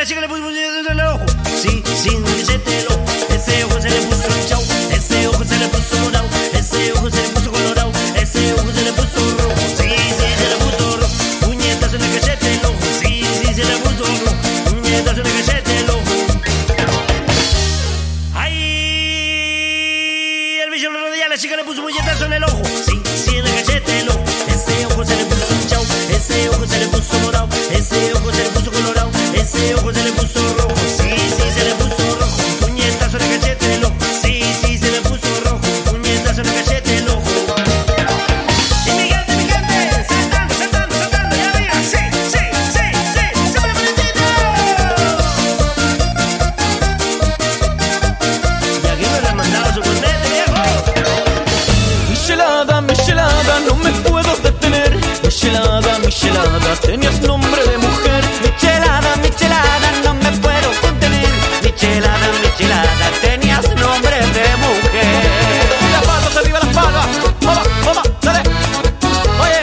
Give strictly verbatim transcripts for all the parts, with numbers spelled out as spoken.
la chica le puso en el ojo. Sí, sin billete el ojo. Ese ojo se le puso chau. Ese ojo se le puso morado. Ese ojo se le puso colorado. Ese ojo se le puso rojo. Sí, sí, se le puso rojo. Puñetazo en el cachete el ojo. Sí, sí, se le puso rojo. Puñetazo en el cachete el ojo. ¡Ay! El bicho lo rodea. La chica le puso un puñetazo en el ojo. Sí, sí, en el cachete el ojo. Ese ojo se le puso chau. Ese ojo se le puso morado. Ese ojo se le puso colorado. Ese ojo se le puso rojo. Sí, sí, se le puso rojo. Puñetazo en el cachete del ojo. Sí, sí, se le puso rojo. Puñetazo en el cachete del ojo. Y mi gente, mi gente, saltando, saltando, saltando. Y arriba, sí, sí, sí, sí. ¡Súbele, momentito! Y aquí me lo han mandado su contente, viejo. Michelada, michelada, no me puedo detener. Michelada, michelada, tenías nombre de mujer. Michelada, michelada, no me puedo contener. Michelada, michelada, tenías nombre de mujer. Las palmas, arriba las palmas. Vamos, vamos, dale. Oye.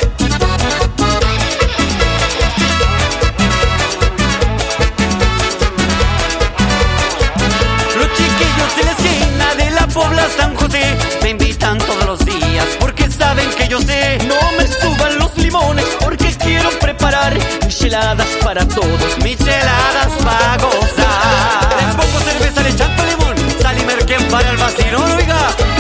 Los chiquillos de la esquina de la Pobla San José me invitan todos los días porque saben que yo sé. No me suban los limones porque quiero preparar micheladas para todos, micheladas para gozar. Les pongo cerveza, le chanto limón, sal y merquen para el vacilón, oiga.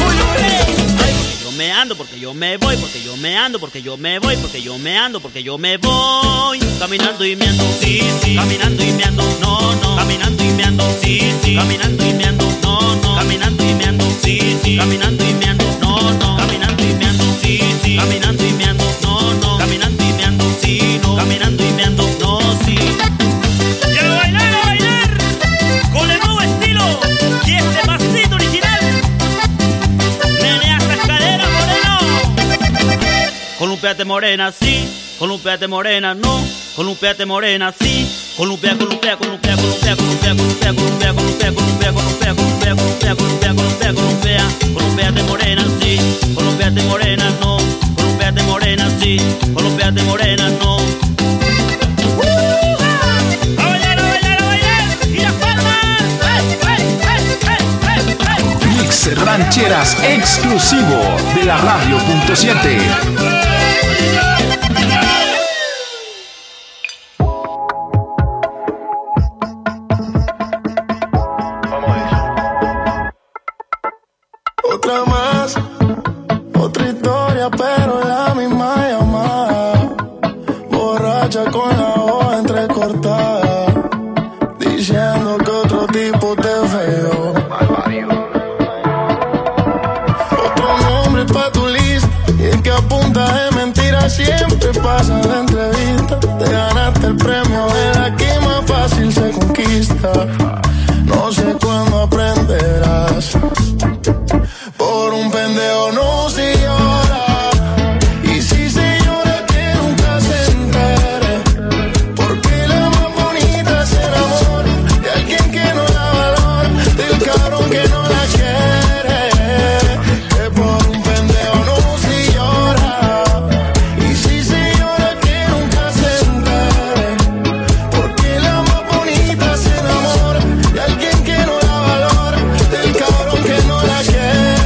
Yo me ando porque yo me voy, porque yo me ando, porque yo me voy, porque yo me ando, porque yo me voy. Caminando y meando, sí, sí. Caminando y meando, no, no. Caminando y meando, sí, sí. Caminando y meando, no, no. Caminando y meando, sí, sí. Caminando y meando, no, no. Caminando y meando, sí, sí. Caminando y meando, no, no. Caminando y meando, sí, no. Caminando y meando, no, sí. Y a bailar, a bailar, con el nuevo estilo y este pasito original. Menea esa cadera, moreno. Columpiate morena, sí. Columpiate morena, no. Columpiate morena, sí. Columpia, columpia, columpia, columpia, columpia, columpia, columpia, columpia, columpia, columpia, columpia, columpia, columpia, columpia, columpia. Columpiate morena, sí. Columpiate morena, no. Columpiate morena, sí. Columpiate morena, no. A bailar, a bailar, a bailar. Y las palmas. Mix Rancheras exclusivo de la Radio punto siete. Otra más, otra historia, pero la misma llamada. Borracha con la hoja entrecortada, diciendo que otro tipo te feo. Otro nombre pa' tu lista, y es que a punta de mentiras siempre pasa la entrevista. Te ganaste el premio de la que más fácil se conquista. No sé cuándo aprenderás. Por un pendejo no se llora, y si se llora que nunca se entere, porque la más bonita se enamora de alguien que no la valora, del cabrón que no la quiere. Que por un pendejo no se llora, y si se llora que nunca se entere, porque la más bonita se enamora de alguien que no la valora, del cabrón que no la quiere.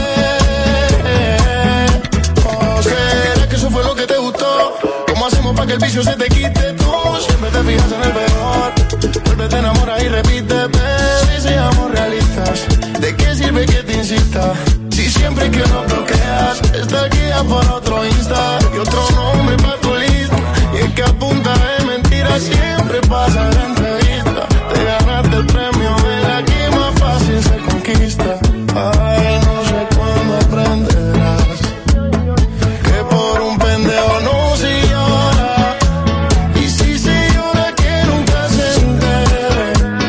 Pa' que el vicio se te quite, tú siempre te fijas en el peor. Vuélvete, enamora y repite, baby, seamos realistas. ¿De qué sirve que te insista? Si siempre que lo bloqueas, está guía por otro Insta y otro nombre pa' tu lista. Y es que a punta de mentiras siempre pasa la entrevista. Te ganaste el premio de la que más fácil se conquista. Ay, no sé cuándo aprenderás que por un pendejo no se llora. Y si se llora que nunca se entere,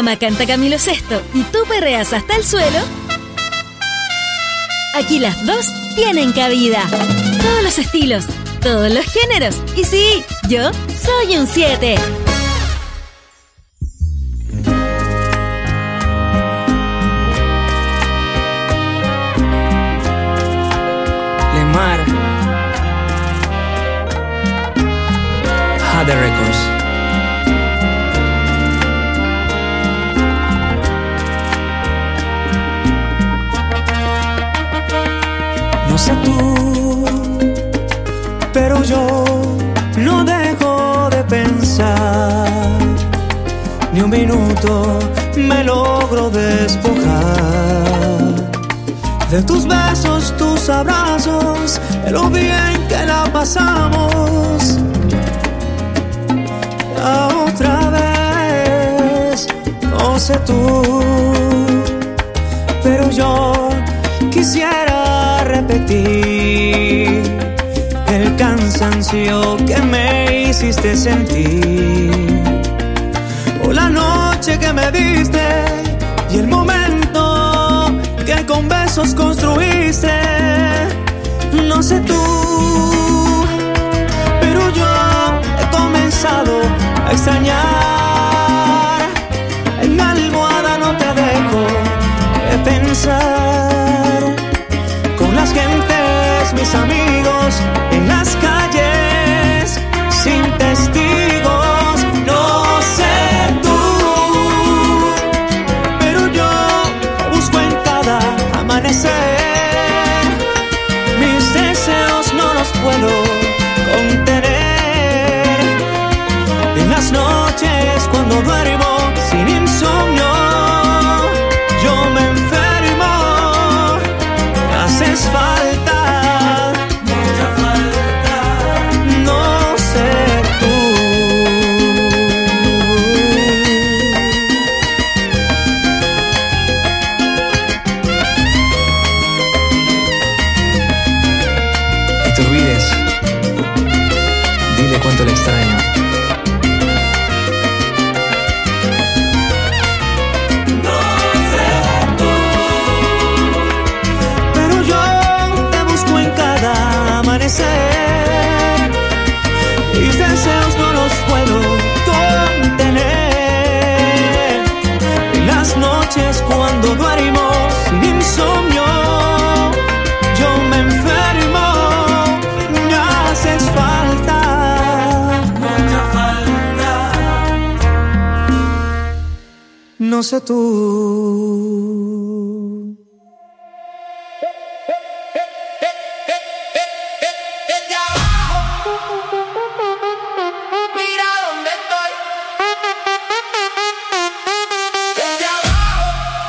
mamá canta Camilo Sesto y tú perreas hasta el suelo, aquí las dos tienen cabida. Todos los estilos, todos los géneros. Y sí, yo soy un siete. Lemar, Jade Records. No sé tú, pero yo no dejo de pensar. Ni un minuto me logro despojar de tus besos, tus abrazos, de lo bien que la pasamos. La otra vez, no sé tú, pero yo quisiera repetir el cansancio que me hiciste sentir, o la noche que me diste y el momento que con besos construiste. No sé tú, pero yo he comenzado a extrañar. En mi almohada no te dejo de pensar. Con las gentes, mis amigos, en las calles, sin testigos. No sé tú, pero yo busco en cada amanecer. Mis deseos no los puedo contener. En las noches cuando duermo sin insomnio, yo me enfermo. Me haces falta, mucha falta. No sé tú. No te olvides, dile cuánto le extraño. No sé tú, pero yo te busco en cada amanecer. Mis deseos no los puedo contener. En las noches cuando duermo sin insomnio, yo me enfermo. Me haces falta, mucha falta. No sé tú. Mira dónde estoy. Desde abajo.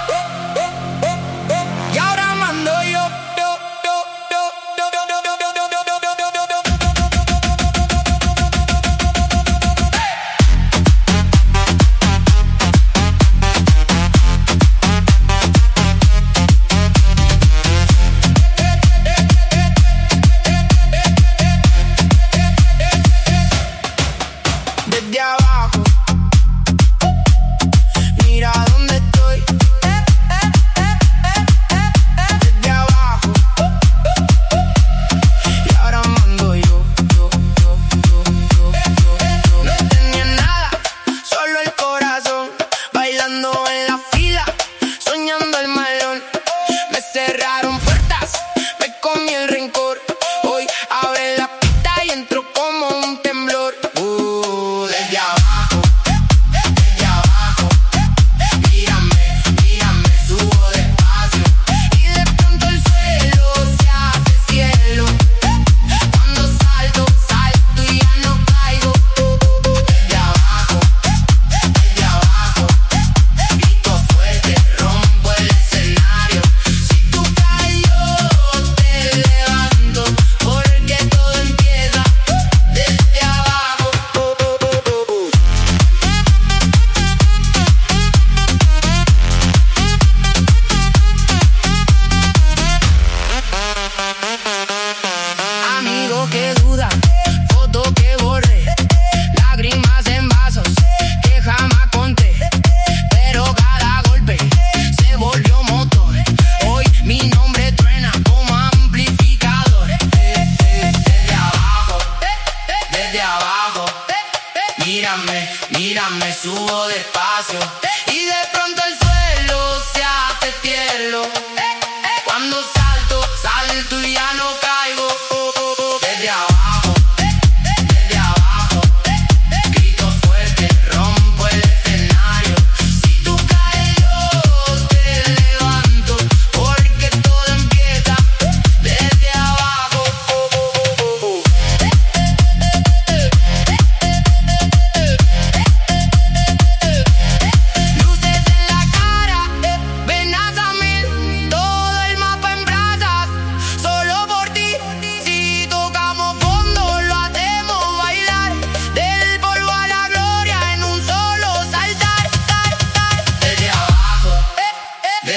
Y ahora mando yo.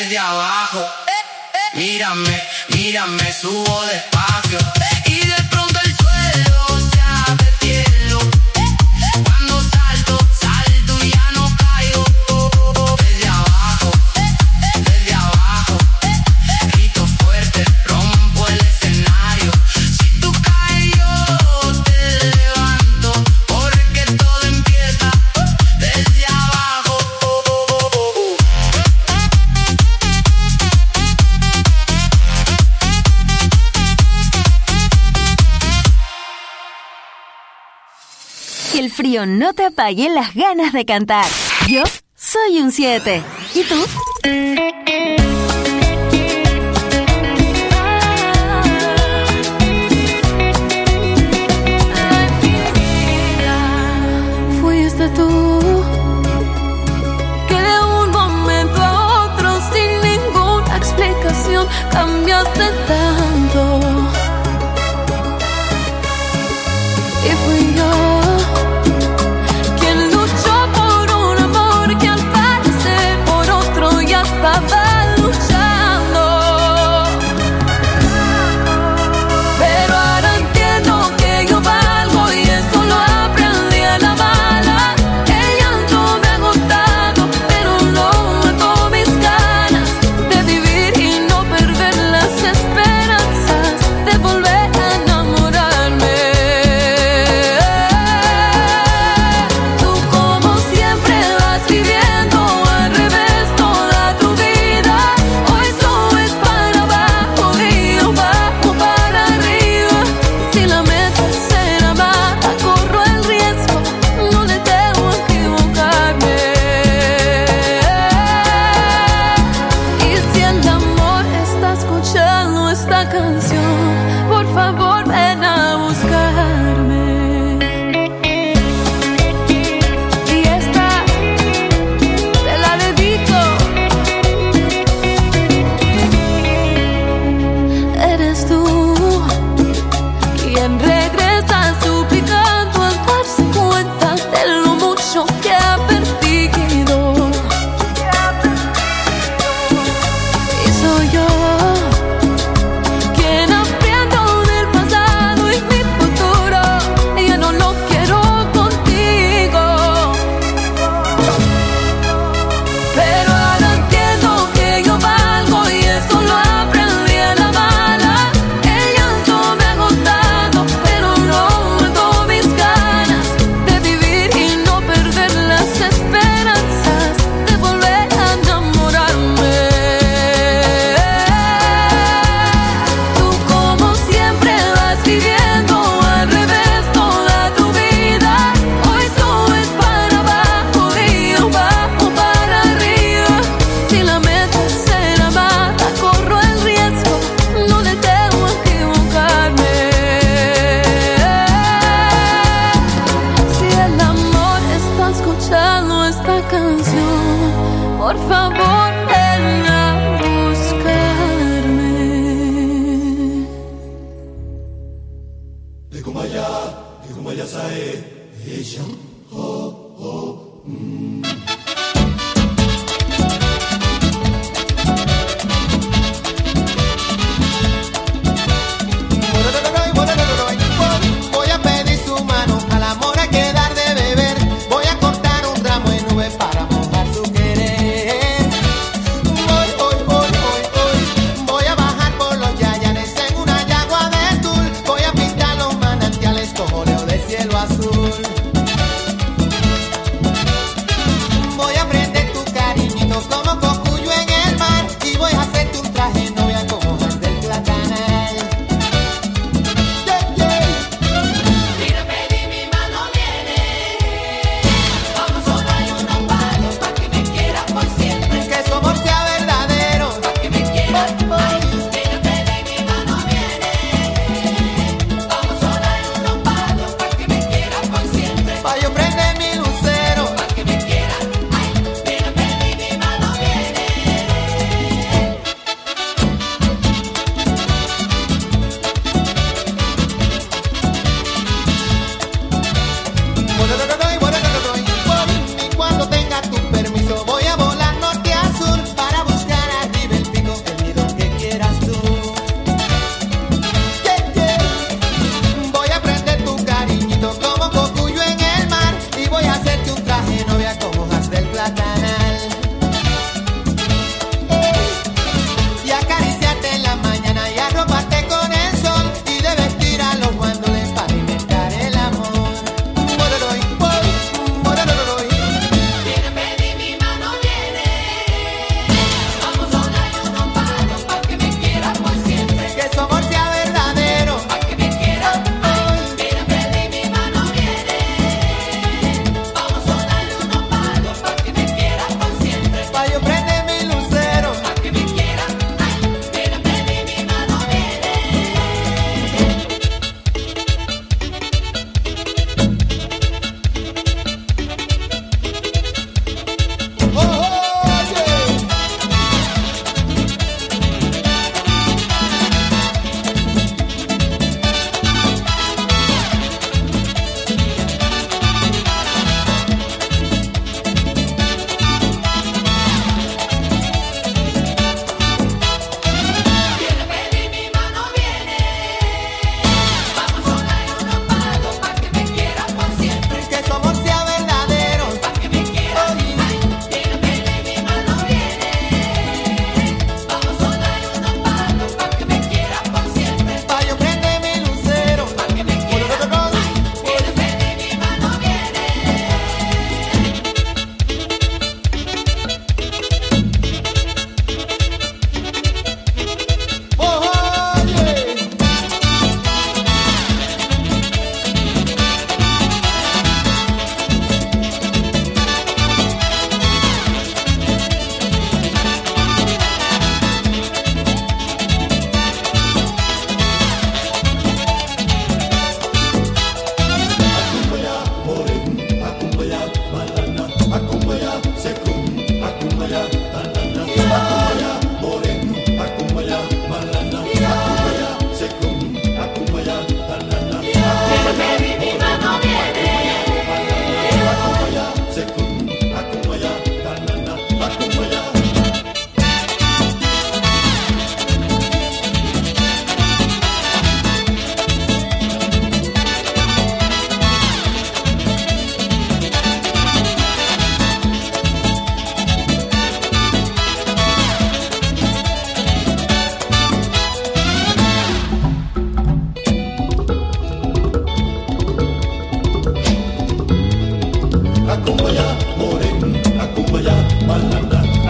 desde abajo. Mírame, mírame, subo despacio. Y de pronto el suelo se abre cielo. Cuando salto, salto y ya no caigo. Desde abajo, desde abajo. Grito fuerte, rompo el escenario. Si tú caes yo te levanto. Porque todo empieza desde abajo. Que el frío no te apague las ganas de cantar. Yo soy un siete. ¿Y tú? Fuiste tú que de un momento a otro, sin ninguna explicación, cambiaste tanto. Y fui yo quien luchó por un amor que al parecer por otro ya estaba luchando. Pero ahora entiendo que yo valgo y eso lo aprendí a la mala. El llanto me ha agotado, pero no mató mis ganas de vivir y no perder las esperanzas de volver a enamorarme. Tú como siempre vas viviendo al revés toda tu vida. Hoy solo es para abajo y yo bajo para arriba. Si la meta es ser amada, corro el riesgo, no le temo a equivocarme. Y si el amor está escuchando esta canción, por favor ven a buscarme. Y esta te la dedico. Eres tú quien regresa suplicando al darse cuenta de lo mucho que ha perdido. Y soy yo quien aprendo del pasado y mi futuro ya no lo quiero contigo. Pero ahora entiendo que yo valgo y eso lo aprendí a la mala. El llanto me ha agotado, pero no mató mis ganas de vivir y no perder las esperanzas de volver a enamorarme. Tú como siempre vas viviendo al revés toda tu vida. Hoy solo es para abajo y yo bajo para arriba.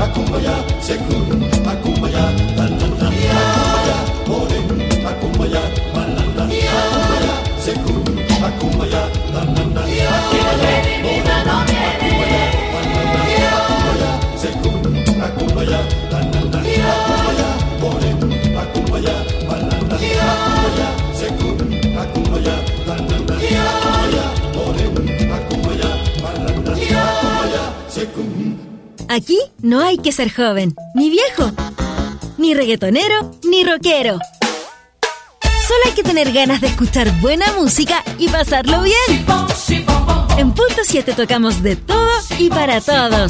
Akumbaya, Sekun, Akumbaya, Tanana, Akumbaya, Moren, Akumbaya, Malanda, Akumbaya, Sekun, Akumbaya, Tanana, Akumbaya, Moren, Akumbaya, Malanda, Akumbaya, Sekun, Akumbaya, Tanana, Akumbaya, Moren, Akumbaya, Malanda, Akumbaya, Sekun, Akumbaya, Tanana, Akumbaya, Moren, Akumbaya, Malanda, Akumbaya, Sekun. Aquí no hay que ser joven, ni viejo, ni reggaetonero, ni rockero. Solo hay que tener ganas de escuchar buena música y pasarlo bien. En Punto siete tocamos de todo y para todos.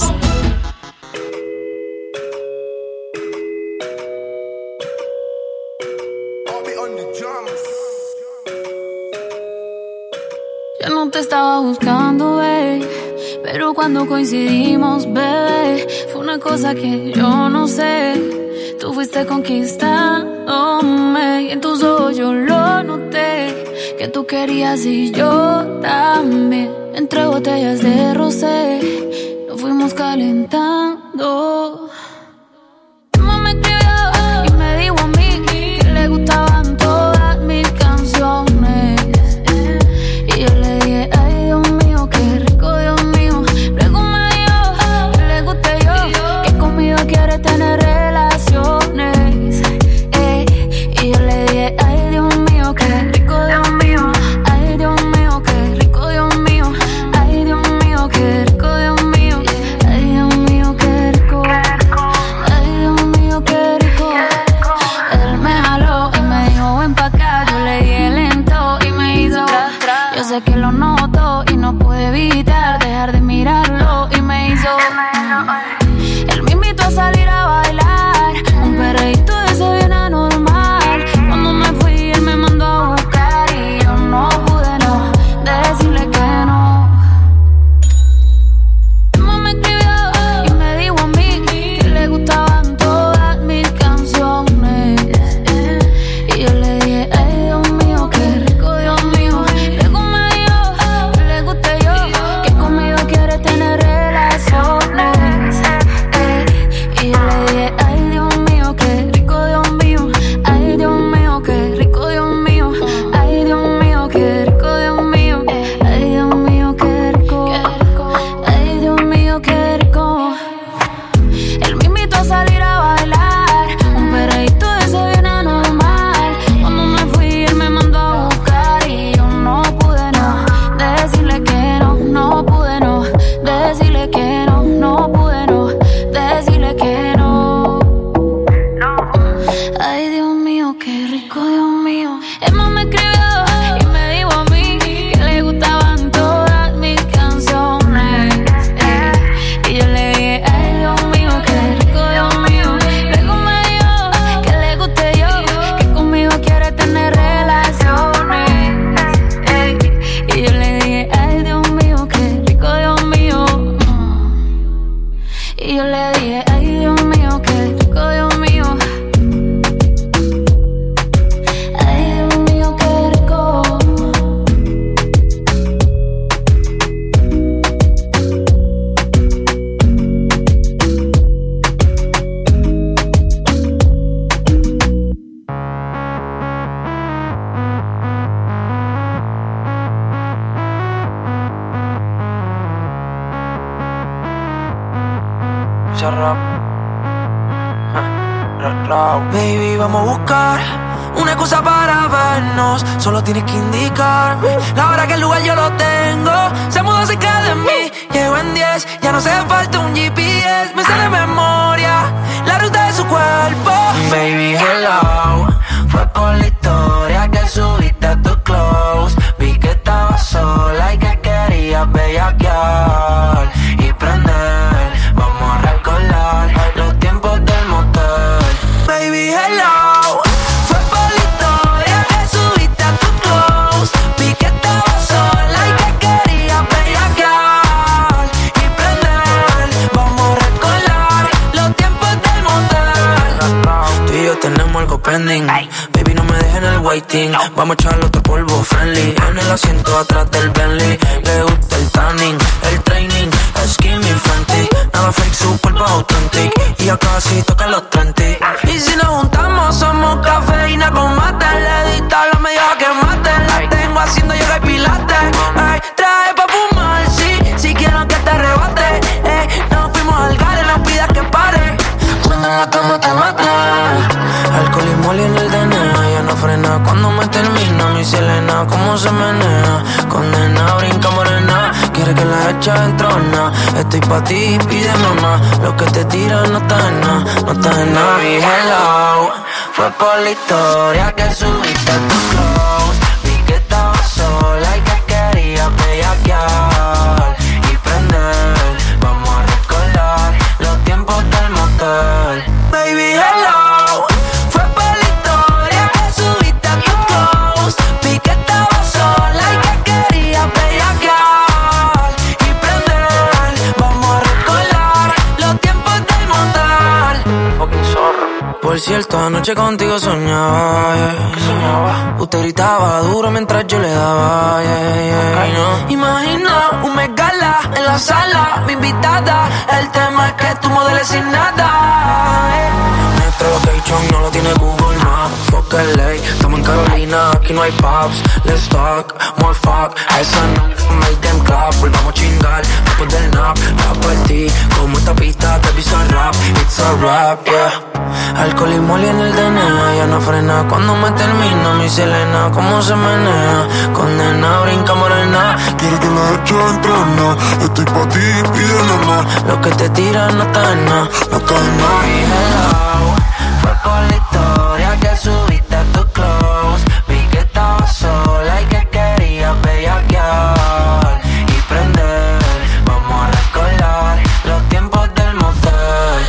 Yo no te estaba buscando, babe, pero cuando coincidimos, bebé, fue una cosa que yo no sé. Tú fuiste conquistándome y en tus ojos yo lo noté, que tú querías y yo también. Entre botellas de rosé nos fuimos calentando. Tu mamá me escribió y me dijo a mí que le gustaban todas mis canciones. Y yo le dije, ay Dios mío, qué rico, Dios mío. Luego me dijo que le guste yo, que conmigo quiere tener relaciones. eh. Y yo le dije, ay Dios mío, qué rico, Dios mío. Ay Dios mío, qué rico, Dios mío. Ay Dios mío, qué rico, Dios mío. Ay Dios mío, qué rico. Ay Dios mío, qué rico. Él me jaló y me dijo, ven pa' acá. Yo le dije lento y me hizo. Yo sé que lo noto y no pude evitar dejar de mirarlo y me hizo. Él me invitó a salir a bailar, un perreíto de eso bien anormal. Cuando me fui él me mandó a buscar y yo no pude no decirle que no. Mi mamá me escribió y me dijo a mí que le gustaban todas mis canciones. Y yo le dije, ay Dios mío, qué rico, Dios mío. Luego me dijo que le guste yo, que conmigo quiere tener relaciones. eh. Y yo le dije, ay Dios mío, qué rico, Dios mío. Ay Dios mío, qué rico, Dios mío. Ay Dios mío, qué rico, Dios mío. Ay Dios mío, qué rico. Ay Dios mío, qué rico. Él me invitó a salir a bailar, un perreíto de ese bien anormal. Cuando me fui él me mandó a buscar y yo no pude no decirle que no, no pude no decirle que no, no pude no decirle que no. Ay Dios mío, qué rico, Dios mío. Él más me escribió y me dijo a mí que le gustaban todas mis canciones. eh. Y yo le dije, ay Dios mío, qué rico, Dios mío. Luego me dijo que le guste yo, que conmigo quiere tener relaciones. eh. Y yo le dije, ay Dios mío, qué rico, Dios mío. Y yo le dije, ay Dios mío, qué rico, Dios mío. Ay Dios mío, qué rico. Baby, vamos a buscar una excusa para vernos. Solo tienes que indicarme la hora que el lugar yo lo tengo. Se mudó cerca de mí, llego en diez. Ya no hace falta un G P S, me sale de memoria la ruta de su cuerpo. Baby, hello, fue por la historia que subiste a tu close. Vi que estabas sola y que querías bellaquear y prender. Vamos a recordar los tiempos del motel. Baby, hello, fue por la historia que subiste a tu close. Vi que estabas sola y que querías bellaquear y prender. Vamos a recordar los tiempos del motel. Tú y yo tenemos algo pending. Baby, no me dejes en el waiting. Vamos a echarle otro polvo friendly en el asiento atrás del Bentley. Le gusta el tanning, el training, skinny Fenty. Nada Nada fake, su cuerpo es authentic. Y ya casi toca los treinta. Y si nos juntamos somos cafeína con mate. Le dista la media que mate. La tengo haciendo yoga y pilates. Ay, trae pa' fumar, sí. Si quiero que te arrebate. Ey, nos fuimos al gare, no pidas que pare. Cuando en la cama te mata. Alcohol y moli en el D N A. Ya no frena cuando me termina. Mi Selena, cómo se menea. Condena, brinca morena. Quiere que la eche en trona. Estoy pa' ti, pide mamá. Lo que te tiran no está en nada. No está en nada. Mi hello. Fue por la historia que subiste a tus clothes. Vi que estabas sola y que querías bellaquear y prender. Vamos a recordar los tiempos del motel. Baby, hello. Fue por la historia que subiste a tus clothes. Vi que estabas sola y que querías bellaquear y prender. Vamos a recordar los tiempos del motel. Fucking zorro. Por cierto, anoche contigo soñaba, yeah. ¿Qué soñaba? Usted gritaba duro mientras yo le daba, yeah, yeah. Ay, no. Imagina un megala en la sala, mi invitada. El tema es que tú modeles sin nada, eh. Nuestro location no lo tiene Google Maps. Fuck L A, estamos en Carolina, aquí no hay pubs. Let's talk, more fuck. Esa no, make them clap. Volvamos a chingar después del nap. La partí, como esta pista te pisa rap. It's a rap, yeah. Alcohol y moli en el D N A. Ya no frena cuando me termina. Mi Selena, cómo se menea. Condena, brinca morena. Quiere que la eche en trona. Estoy pa' ti, pide mamá. Lo que te tiran no está en nada. No está en nada. Mi hello. Fue por la historia que subiste a tus clothes. Vi que estabas sola y que querías bellaquear y prender. Vamos a recordar los tiempos del motel.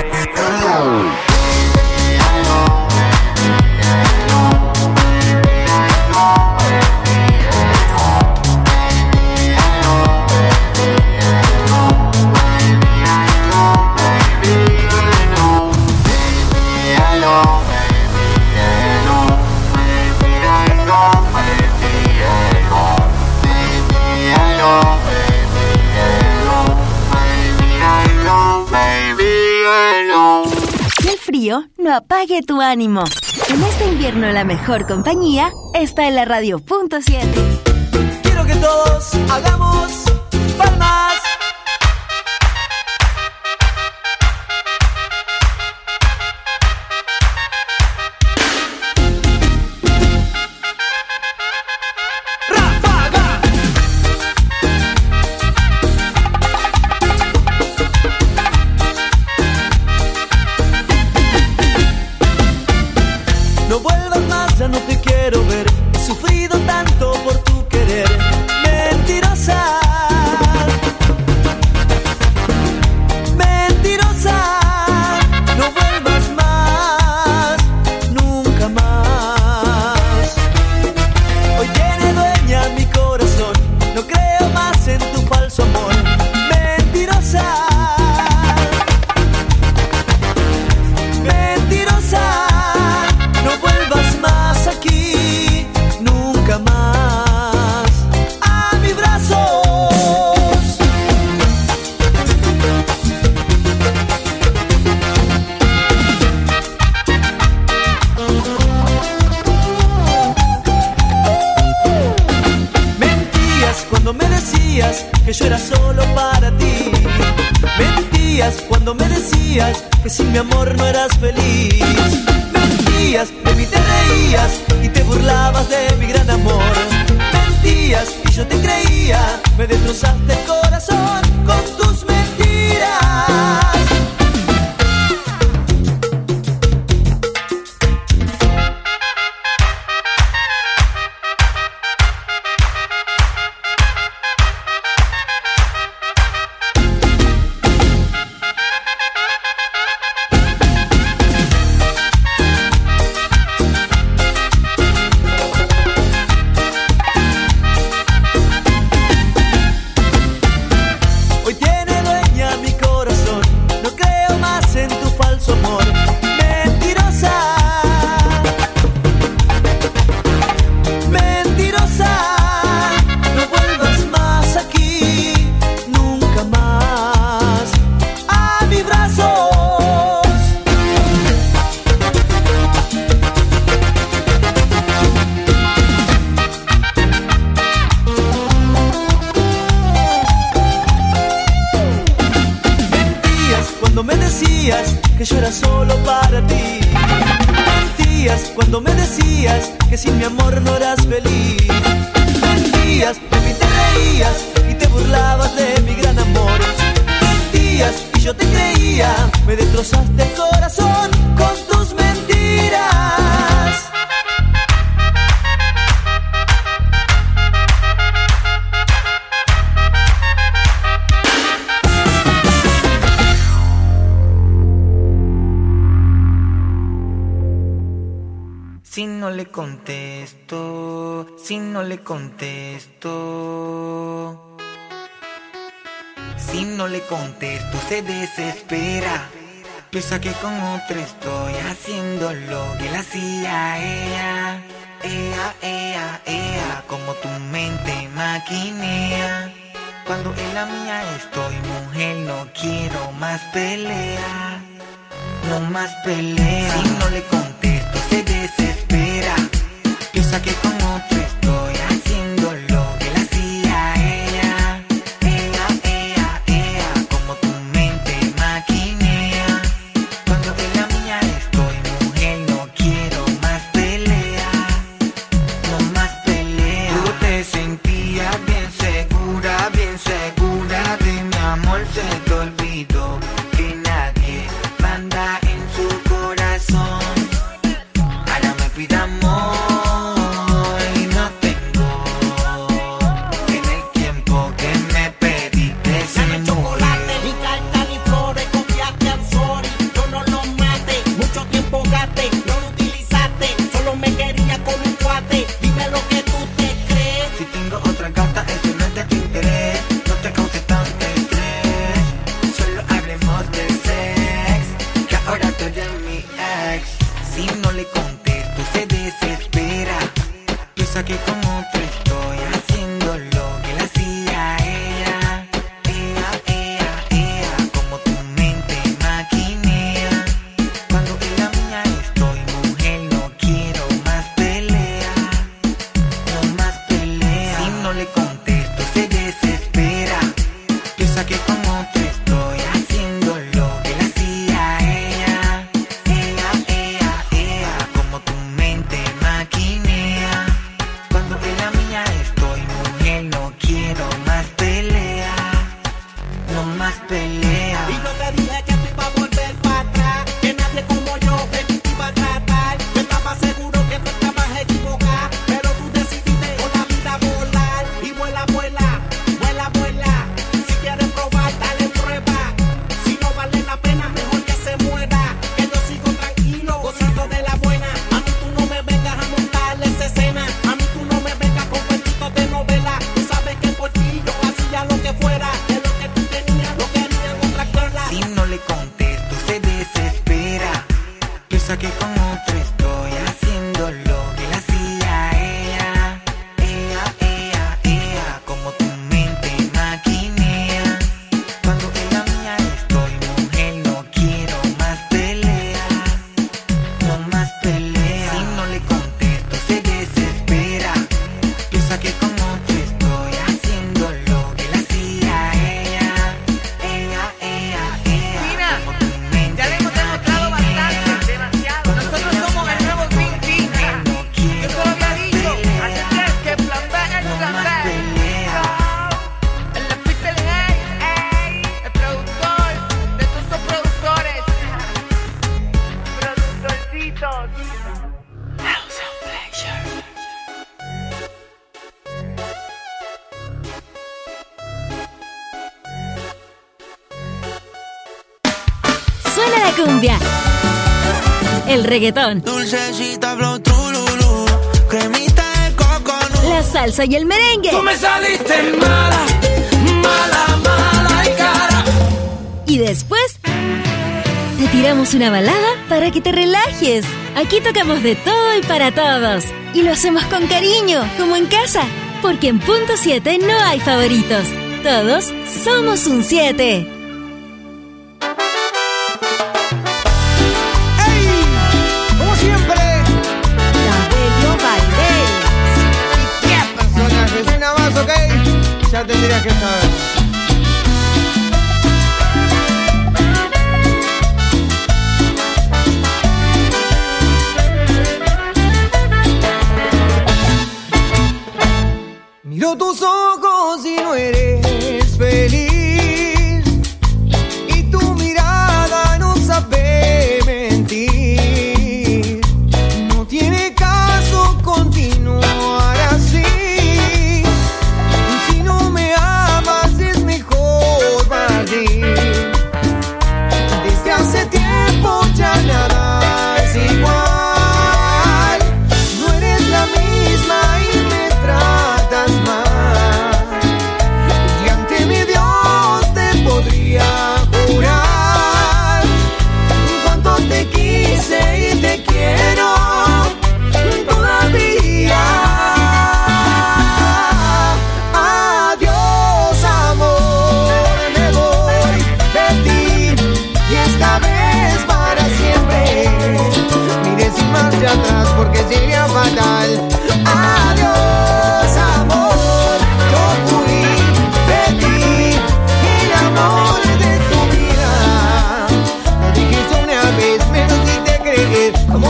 Que el frío no apague tu ánimo. En este invierno la mejor compañía está en la radio punto siete. Quiero que todos hagamos palmas. No vuelvas más, ya no te quiero ver. He sufrido tanto por tu querer. Mentirosa. Mentirosa. No vuelvas más, nunca más. Hoy tiene dueña mi corazón. No creo más en tu falso amor. Mentirosa. Mentirosa. No vuelvas más aquí, nunca más a mis brazos. Mentías cuando me decías que yo era solo para ti. Mentías cuando me decías que sin mi amor no eras feliz. Mentías, de mí te reías y te burlabas de mi gran amor. Mentías y yo te creía, me destrozaste el corazón con tus mentiras. era solo para ti. Mentías cuando me decías que sin mi amor no eras feliz. Mentías, de mí te reías y te burlabas de mi gran amor. Mentías y yo te creía, me destrozaste el corazón con tus mentiras. Si no le contesto, si no le contesto, si no le contesto se desespera. Piensa que con otro estoy haciendo lo que él hacía a ella. Ea, ea, ea, como tu mente maquinea. Cuando en la mía estoy, mujer, no quiero más pelea. No más pelea. Si no le contesto se desespera. Piensa que con otro estoy haciendo lo que él hacía a ella. Ea, ea, ea, como tu mente maquinea. Cuando en la mía estoy, mujer, no quiero más pelea. No más pelea. Tú te sentías bien segura, bien segura de mi amor. Se te olvidó que nadie manda en su corazón. Ahora me pide amor y no tengo. En el tiempo que me pediste se me chocolate, ni carta ni flores, confiaste al sorry. Yo no lo maté, mucho tiempo gasté, no lo utilizaste, solo me quería con un cuate. Dime lo que tú te crees. Si tengo otra gata, eso no es de tu interés. No te causes tanto estrés. Solo hablemos de sex, que ahora tú eres mi ex. Si no le contesto se desespera. Piensa que con otro estoy haciendo lo que él hacía a ella. Ea, ea, ea, como tu mente maquinea. Cuando en la mía estoy, mujer, no quiero más pelea. No más pelea. Si no le contesto se desespera. Piensa que con otro estoy haciendo lo que él hacía a ella. Ea, ea, ea, como tu mente maquinea. Cuando en la mía estoy, mujer, no quiero más pelea. No más pelea. Y yo te dije que tú ibas a volver para atrás, que nadie como yo de ti te iba a tratar. Yo estaba seguro que tú estabas equivocada, pero tú decidiste con la vida volar. Y vuela, vuela, vuela, vuela. Si quieres probar, dale prueba. Si no vale la pena, mejor que se muera. Que yo sigo tranquilo, gozando de la buena. A mí tú no me vengas a montarle esa escena. A mí tú no me vengas con cuentitos de novela. Tú sabes que por ti yo hacía lo que fuera. Que lo que tú tenías, lo querían otra cola. Si no le contesto se desespera. Piensa que con otro estoy haciendo lo que él hacía a ella. Ea, ea, ea, como tu mente maquinea. Cuando en la mía estoy, mujer, no quiero más pelea. No más pelea. Si no le contesto se desespera. Piensa que con otro estoy haciendo lo que él hacía a ella. Ea, ea, ea, como tu mente Ya le hemos demostrado bastante, demasiado. Nosotros somos el nuevo Green Tea. Yo te lo había dicho. Así que que plan B es plan B. El piste el hey, hey, el productor de todos estos productores. Productorcitos. House of Pleasure. Suena la cumbia, el reggaetón, Dulcecita, flow, trululú, cremita de coco, la salsa y el merengue. Tú me saliste mala, mala, mala y cara. Y después te tiramos una balada para que te relajes. Aquí tocamos de todo y para todos. Y lo hacemos con cariño, como en casa. Porque en Punto siete no hay favoritos. Todos somos un siete. Como siempre, Cabello Valdés. ¿y qué personaje? Soy nada más, ¿ok? Ya tendrías que saber.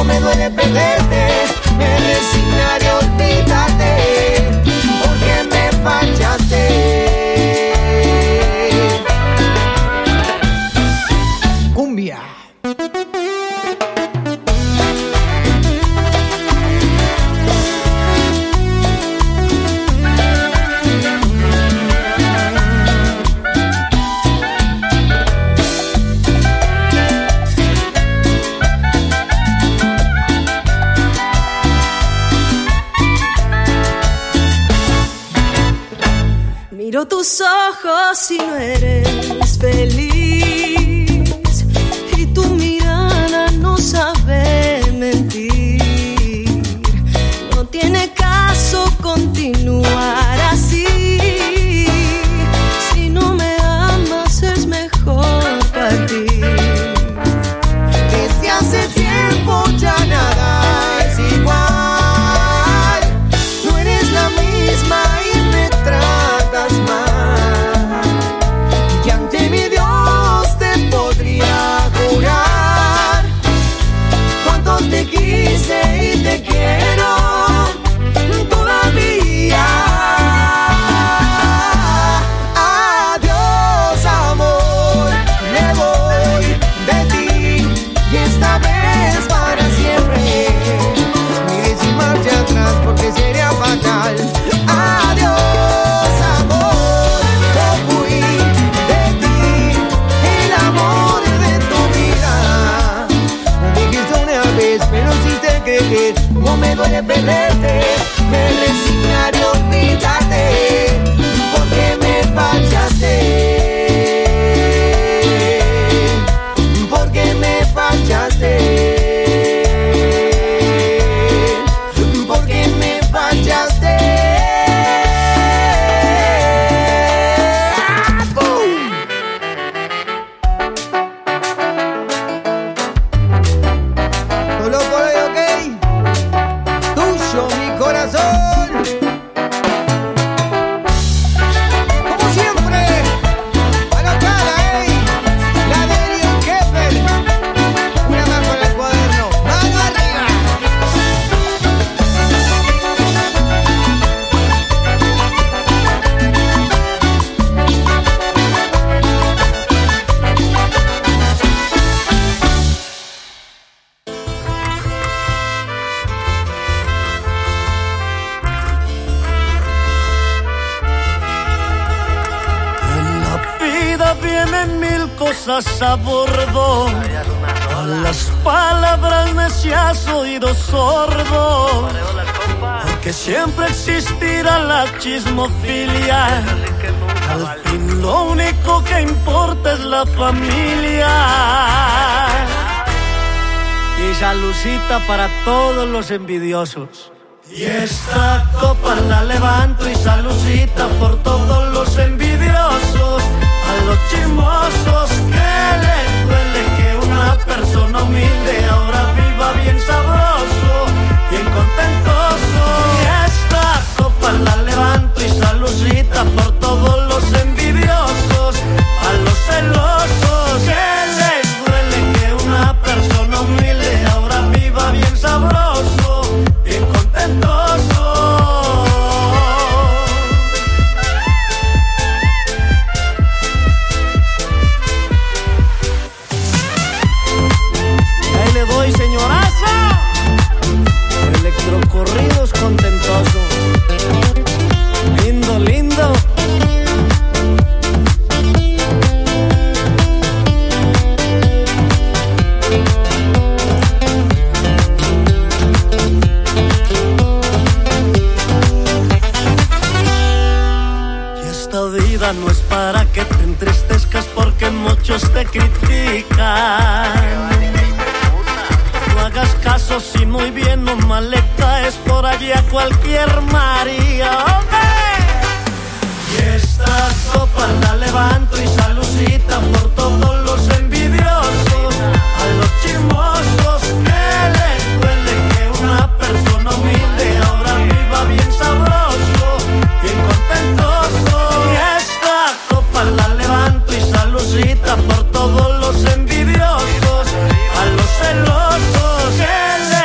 no me duele perderte, me resignaré a olvidarte, porque me fallaste. Cumbia. Miro tus ojos y no eres feliz, y tu mirada no sabe mentir. No tiene caso continuar así, si no me amas es mejor partir. Desde hace tiempo ya nada es igual, no eres la misma y me tratas mal, y ante mi Dios te podría jurar cuánto te quise y te quiero todavía. Adiós amor, me voy de ti y esta vez para siempre. Mire sin marcha atrás porque sería fatal. Adiós amor, yo fui de ti, el amor de tu vida. Me dijiste una vez, pero si te creer, no me duele perderte, me resignaré a olvidarte, porque me fallaste. Porque me fallaste. Porque me fallaste. Solo por hoy, ok. Tuyo mi corazón. Como siempre, a la cara, ey. La de Ariel Keffer. Una más con el cuaderno. Mano arriba. En la vida vienen mil cosas a bordo, a las palabras necias oído sordo, porque siempre existirá la chismofilia. Al fin lo único que importa es la familia. Y saludcita para todos los envidiosos. Y esta copa la levanto y saludcita por todos los envidiosos, a los chismosos que les duele que una persona humilde ahora viva bien sabroso, bien contentoso. Y esta copa la levanto y saludcita por todos los envidiosos, a los celosos que les duele que una persona humilde ahora viva bien sabroso, bien contentoso. Y ahí le doy, señoraza, electrocorridos contentosos. Lindo, lindo. No es para que te entristezcas porque muchos te critican. No hagas caso si muy bien o mal le caes por allí a cualquier María. Y esta copa la levanto y saludcita por todos los envidiosos, a los chismosos que les duele que una persona humilde ahora viva bien sabroso, bien contentoso. Y esta copa la levanto y saludcita por todos los envidiosos, a los celosos que les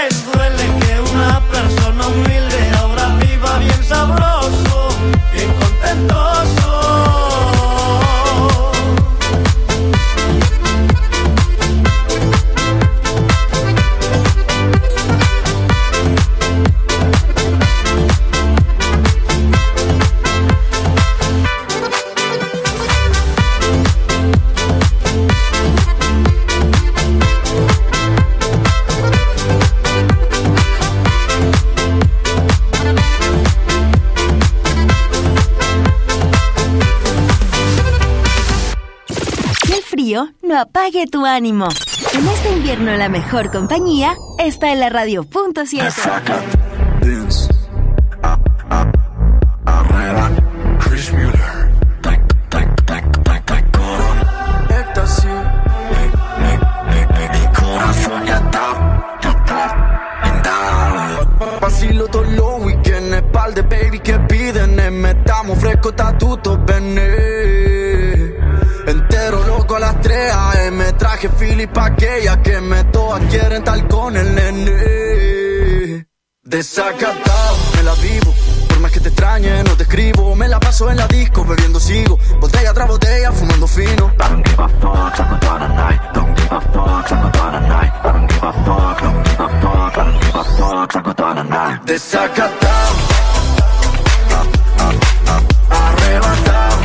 frío no apague tu ánimo. En este invierno la mejor compañía está en la radio punto siete. Vince, ah, ah, Arrera, Chris Mueller, tank, tank, tank, tank, tank, Corona, Ecstasy, eh, eh, eh, eh, mi corazón ya está, ya está, andado. Vacilo todos los weekends, pal de baby che piden e mettiamo fresco sta tutto bene. Entero loco a las tres a eme, traje fili pa' aquella que me todas quieren tal con el nene. Desacatado, me la vivo, por más que te extrañe no te escribo. Me la paso en la disco, bebiendo sigo, botella tras botella, fumando fino. I don't give a fuck, saco toda la night. Don't give a fuck, saco toda la night. I don't give a fuck, don't give a fuck, I don't give a fuck, saco toda la night. Desacatado, ah, ah, ah, arrebatado.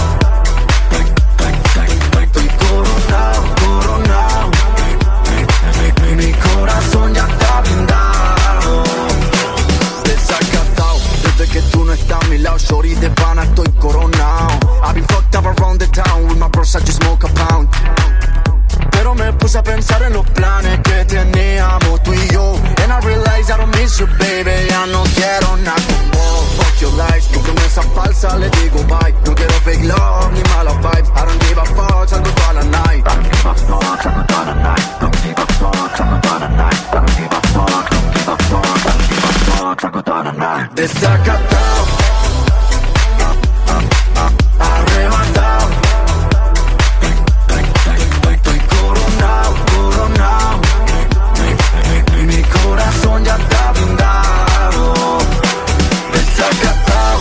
Estoy coronado, coronado. Mi corazón ya está blindado. Desacatado, desde que tú no estás a mi lado, shorty de pana estoy coronado. I've been fucked up around the town, with my bros I just smoke a pound. Pero me puse a pensar en los planes que teníamos tú y yo. And I realize I don't miss you, baby, ya no quiero nada con vos. Fuck your lies, tu promesa falsa, le digo bye. No quiero fake love, ni malas vibes. I don't give a fuck, salgo toda la night. I don't give a fuck, salgo toda la night. Don't give a fuck, salgo toda la night. I don't give a fuck, don't give a fuck, I don't give a fuck, salgo toda la night. Desacatado, ah, ah, ah, arrebatado. Estoy coronado, coronado. Mi corazón ya está blindado. Desacatado.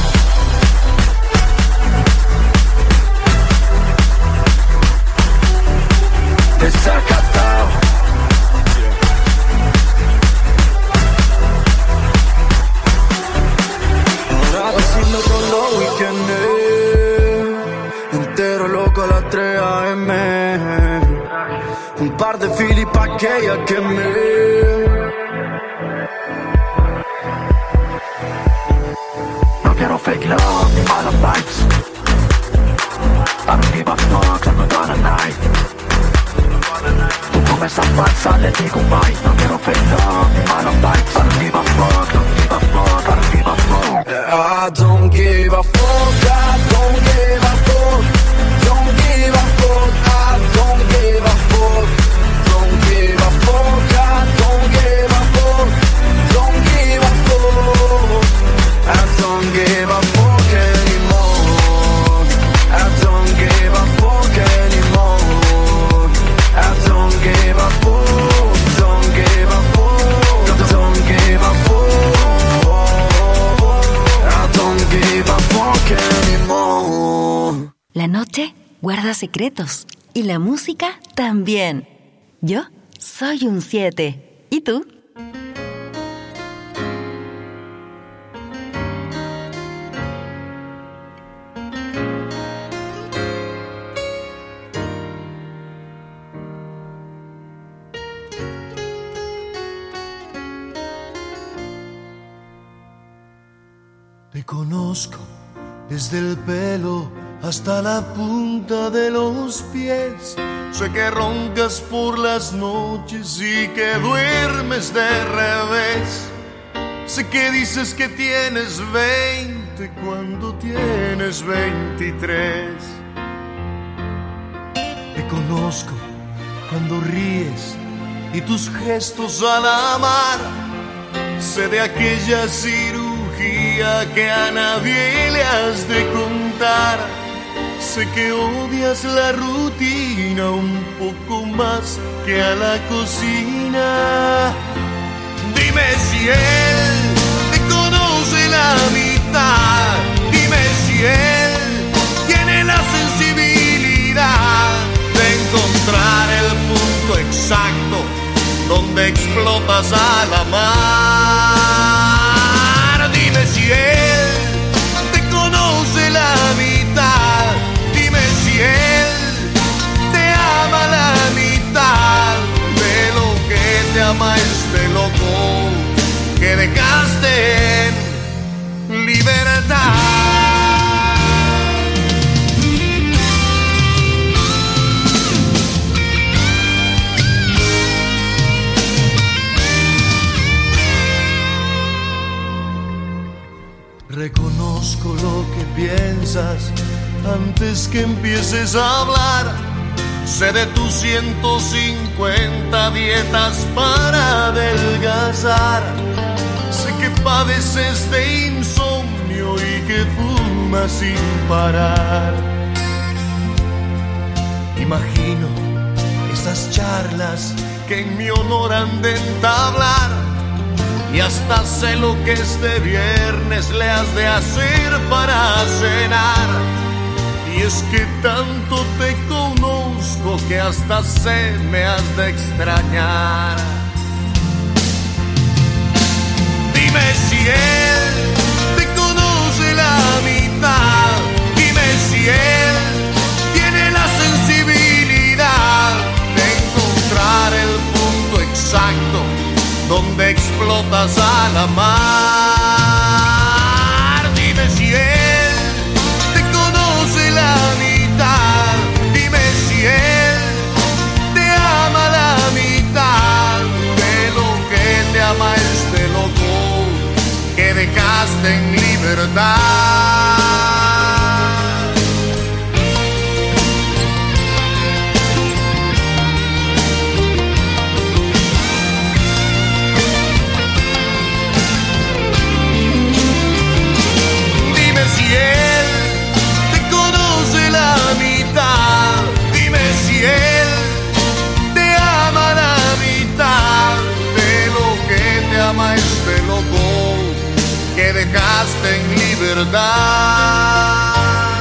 Desacatado. Ahora haciendo todos los weekends, entero loco a las tres a eme. Un par de fili pa' aquella que me. No quiero fake love ni malas vibes. I don't give a fuck, salgo toda la night. Tu promesa falsa, le digo bye. No quiero fake love ni malas vibes. I don't give a fuck, don't give a fuck, I don't give a fuck. I don't give a fuck, I don't give a fuck. Don't give a fuck, I don't give a fuck. Don't give a fuck, I don't give a fuck. Don't give a fuck, I don't give a fuck anymore. I don't give a fuck anymore. I don't give a fuck, don't give a fuck, don't give a fuck. I don't give a fuck anymore. La noche guarda secretos y la música también. Yo soy un siete. ¿Y tú? Te conozco desde el pelo hasta la punta de los pies. Sé que roncas por las noches y que duermes de revés. Sé que dices que tienes veinte cuando tienes veintitrés. Te conozco cuando ríes y tus gestos al amar. Sé de aquella cirugía que a nadie le has de contar. Sé que odias la rutina un poco más que a la cocina. Dime si él te conoce la mitad. Dime si él tiene la sensibilidad de encontrar el punto exacto donde explotas al amar. Dime si él te conoce la mitad. Dime si él te ama la mitad de lo que te ama este loco que dejaste en libertad. antes que empieces a hablar. Sé de tus ciento cincuenta dietas para adelgazar. Sé que padeces de insomnio y que fumas sin parar. Imagino esas charlas que en mi honor han de entablar. Y hasta sé lo que este viernes le has de hacer para cenar. Y es que tanto te conozco que hasta sé me has de extrañar. Dime si él te conoce la mitad. Dime si él tiene la sensibilidad de encontrar el punto exacto donde explotas a la mar. Dime si él te conoce la mitad. Dime si él te ama la mitad de lo que te ama este loco que dejaste en libertad. Si él te conoce la mitad, dime si él te ama la mitad de lo que te ama este loco que dejaste en libertad.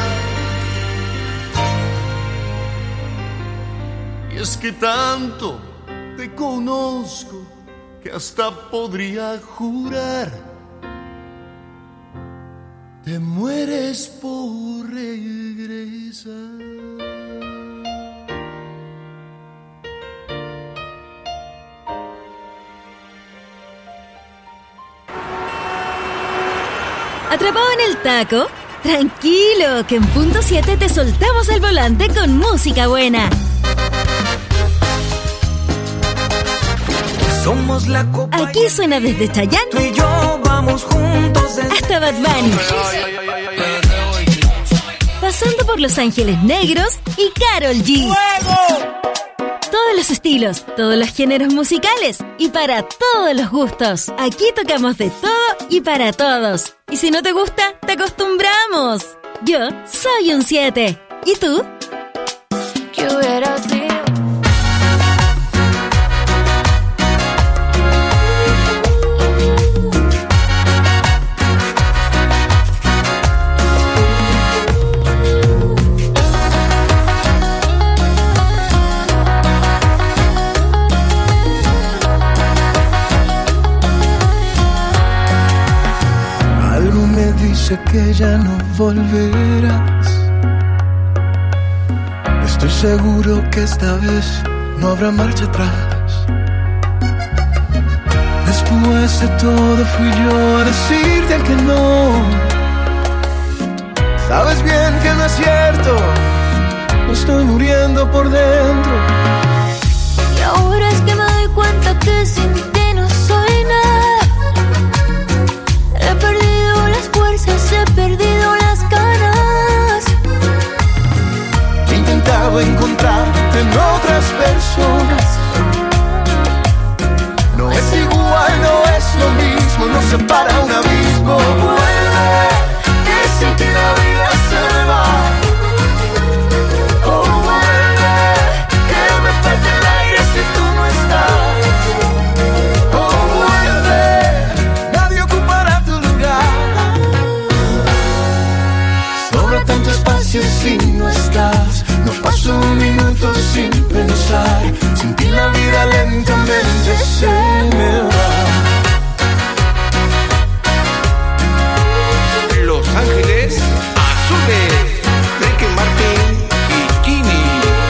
Y es que tanto te conozco que hasta podría jurar te mueres por regresar. ¿Atrapado en el taco? Tranquilo, que en punto siete te soltamos el volante con música buena. Somos la copa. Aquí suena desde Chayanne. Tú y yo vamos juntos hasta Bad Bunny. Pasando por Los Ángeles Negros y Karol G. ¡Fuego! Todos los estilos, todos los géneros musicales y para todos los gustos. Aquí tocamos de todo y para todos. Y si no te gusta, te acostumbramos. Yo soy un siete. ¿Y tú? ¿Qué hubiera sido? Sé que ya no volverás. Estoy seguro que esta vez no habrá marcha atrás. Después de todo fui yo a decirte que no. Sabes bien que no es cierto, me estoy muriendo por dentro. Y ahora es que me doy cuenta que sin ti no soy nada. He perdido las fuerzas, he perdido las ganas. He intentado encontrarte en otras personas. No es igual, no es lo mismo, nos separa un abismo. Vuelve, que sin ti la vida se me va. Oh, vuelve, que me falta el aire si tú no estás. Oh, vuelve, nadie ocupará tu lugar. Sobra tanto espacio si no estás. No paso un minuto sin pensar. Sin ti la vida lentamente se me va. Los Ángeles Azules, Ricky Martin y Kini.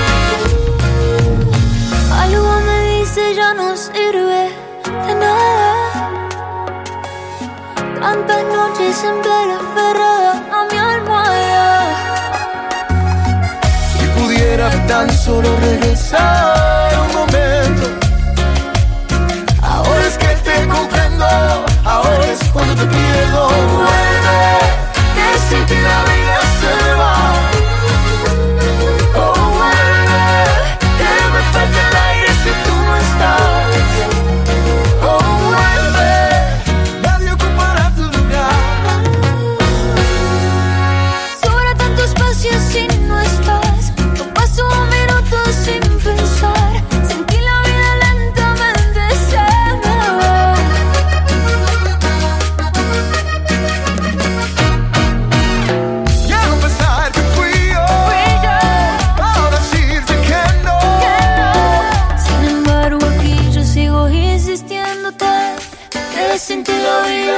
Algo me dice ya no sirve de nada. Tantas noches en vela aferrada a mi almohada. Si pudiera tan solo regresar un momento. Ahora es que te comprendo, ahora es cuando te pierdo. Vuelve, que sin ti la vida se me va.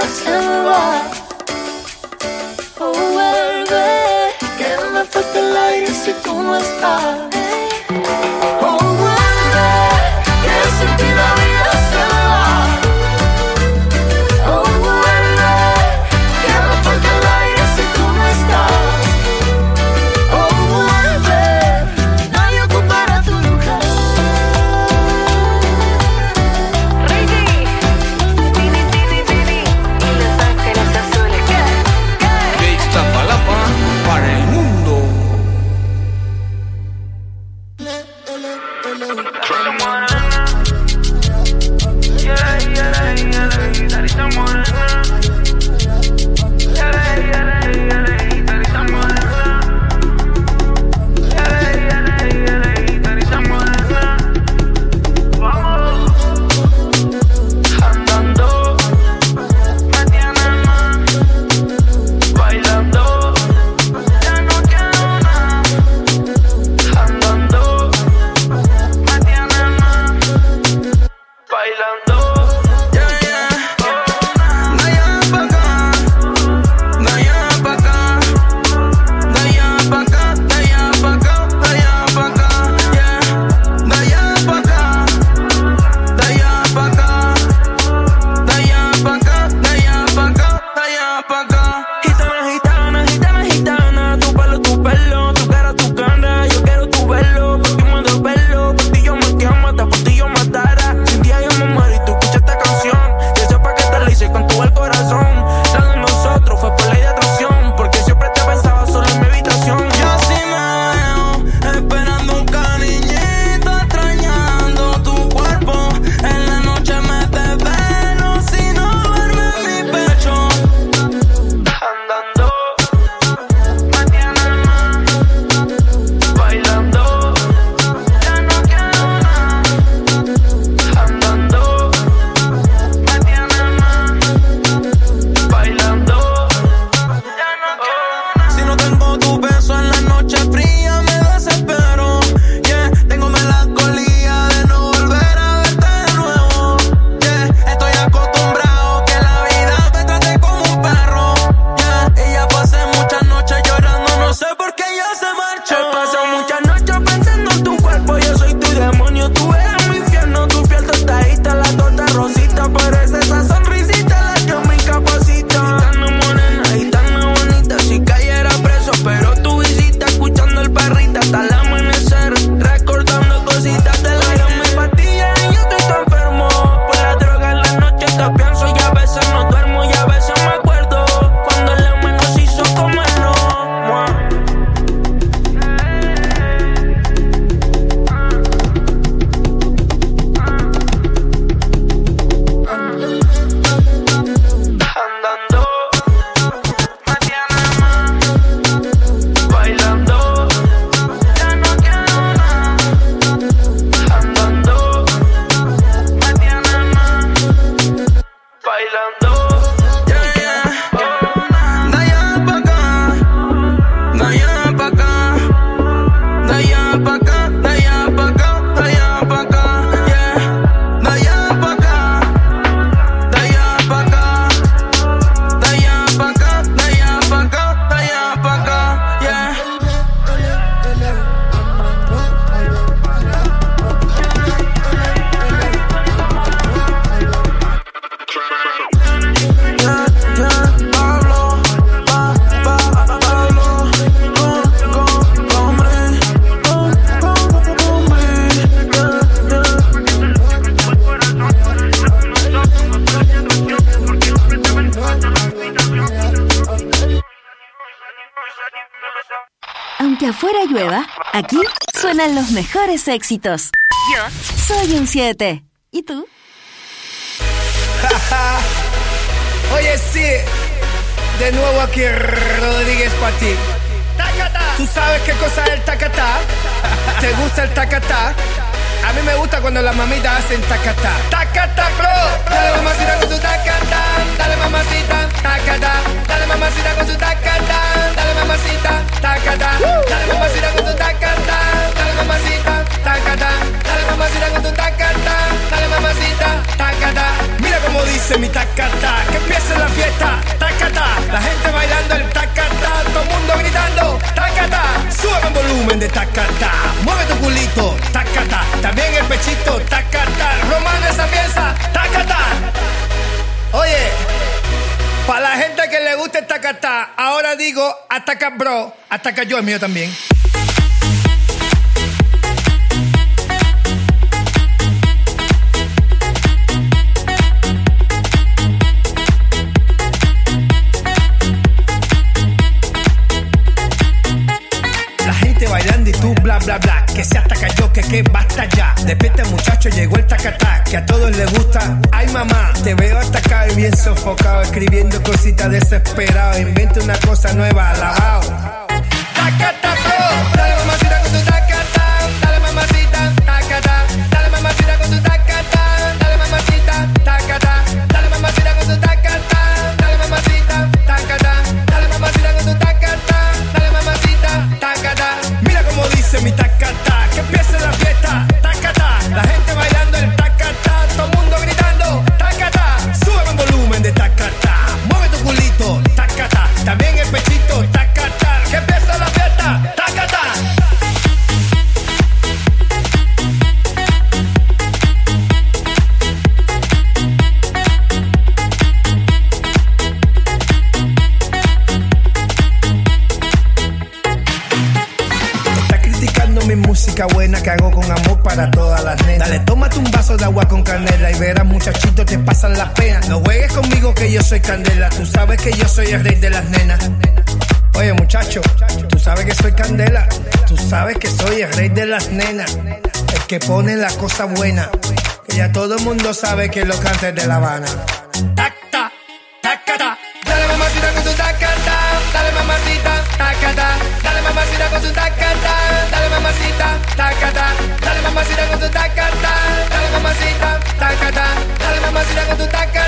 se me va. Oh, vuelve, que me falta el aire si tú no estás. Oh, vuelve, que sin ti la vida se me va. Oh, vuelve, que me falta el aire si tú no estás. Oh, vuelve, nadie ocupará tu lugar. Para el mundo. Aunque afuera llueva, aquí suenan los mejores éxitos. Yo soy un siete. ¿Y tú? Oye, sí, de nuevo aquí Rodríguez para ti. ¿Tú sabes qué cosa es el tacatá? ¿Te gusta el tacatá? A mí me gusta cuando las mamitas hacen tacatá. Tacatá, bro. Dale mamacita con tu tacatá. Dale mamacita, tacatá. Dale mamacita con tu tacatá. Dale mamacita, tacatá. Dale mamacita con tu tacatá. Dale mamacita, tacatá. Dale mamacita con tu tacatá. Dale mamacita, tacatá. Mira cómo dice mi tacatá. Que empiece la fiesta. gusta el tacatá, ahora digo ataca bro, ataca yo, es mío también. Bailando y tú bla bla bla, que se ataca yo, que que basta ya. Despierta muchacho, llegó el tacatá, que a todos les gusta. Ay mamá, te veo atacado y bien sofocado, escribiendo cositas desesperado. Inventa una cosa nueva, alabao. Tacatá bro, dale mamacita con tu tacatá, dale mamacita, tacatá, dale mamacita con tu tacatá, dale mamacita, tacatá, dale mamacita con tu tacatá, dale mamacita, tacatá, dale mamacita con tu tacatá, dale mamacita, tacatá. Como dice mi tacatá, que empiece la fiesta, tacatá, la gente bailando el tacatá, todo el mundo gritando, tacatá, sube el volumen de tacatá, mueve tu culito, tacatá, también el pechito, tacatá, que empiece la fiesta, tacatá. Mi música buena que hago con amor para todas las nenas. Dale, tómate un vaso de agua con canela y verás muchachitos te pasan las penas. No juegues conmigo que yo soy candela, tú sabes que yo soy el rey de las nenas. Oye muchacho, tú sabes que soy candela, tú sabes que soy el rey de las nenas, el que pone la cosa buena, que ya todo el mundo sabe que lo canta de La Habana. Tacta, tacata, dale mamacita con tu tacata, dale mamacita, tacata, dale mamacita con tu tacata, dale mamacita, tacata, dale mamacita con tu tacata, dale mamacita, tacata, dale mamacita con tu tacata.